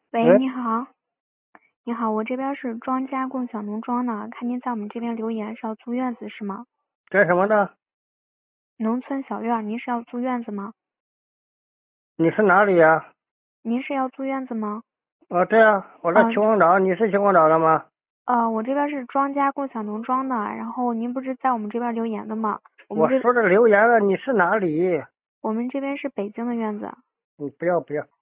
喂， 喂， 你好，你好，我这边是庄家共享农庄的，看您在我们这边留言是要租院子是吗？ 干什么的？ 农村小院儿，您是要租院子吗？ 你是哪里呀？ 您是要租院子吗？ 对啊，我在秦嗯， 皇岛，你是秦皇岛的吗？ 我这边是庄家共享农庄的，然后您不是在我们这边留言的吗？我们这我说的留言了，你是哪里？ 我们这边是北京的院子。 你不要，